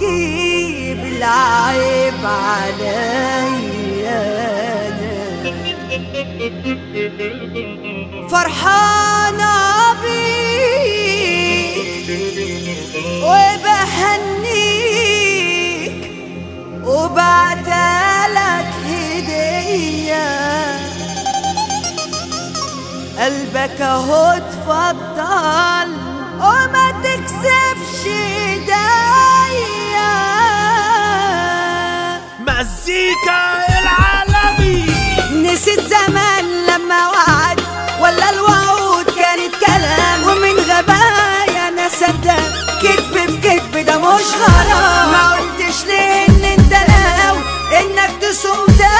بالعيب عليا فرحانة بيك وبهنيك وبعتلك هدية قلبك اهو اتفضل وما تكسفش ايديا. مزيكا العالمي. نسيت زمان لما وعد ولا الوعود كانت كلام ومن غبايا انا صدق كدب في كدب ده مش غرام. ما قلتش ليه ان انت ناوي انك تصوم 3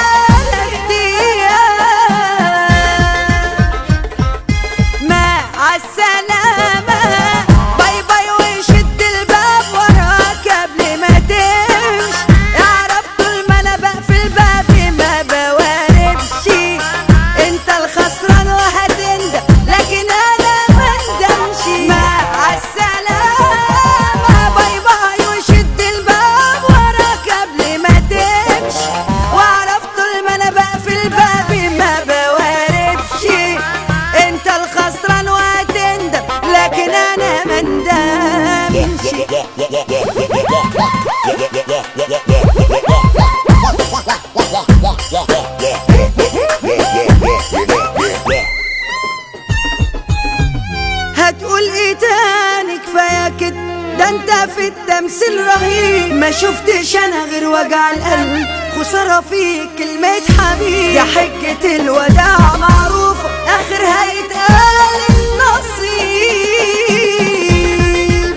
ايام. مع السلامة باي باي وشد الباب وراك قبل ما تمشي. اعرف طول ما انا بقفل بابي ما بواردش. انت الخسران وهتندم لكن انا مندمش. مع السلامة باي باي وشد الباب وراك قبل ما تمشي. واعرف طول ما انا بقفل بابي ما بواردش. انت الخسران وهتندم لكن انا مندمش. هتقول ايه تاني كفايه كده ده انت في التمثيل رهيب. ما شفتش انا غير وجع القلب خساره فيك كلمه حبيب. يا حجه الوداع معروفه اخرها يتقال النصيب.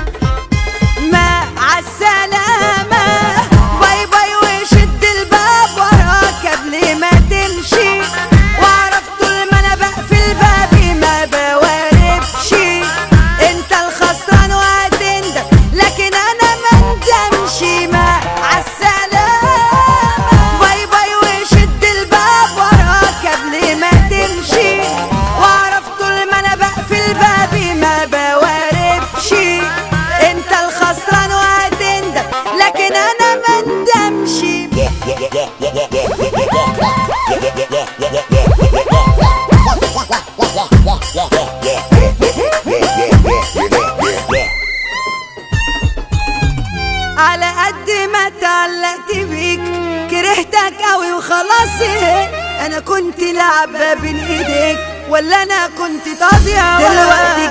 مع السلامه باي باي وشد الباب وراك قبل ما تمشي. واعرف طول ما انا بقفل بابي ما بواردش. انت الخسران وهتندم لكن انا مندمش. مع السلامه باي باي وشد الباب وراك قبل ما تمشي. واعرف طول ما انا بقفل بابي ما بواردش. انت الخسران وهتندم لكن انا مندمش. على قد ما اتعلقت بيك كرهتك قوي وخلاص. انا كنت لعبة بين ايديك ولا انا كنت تضيع؟ دلوقتي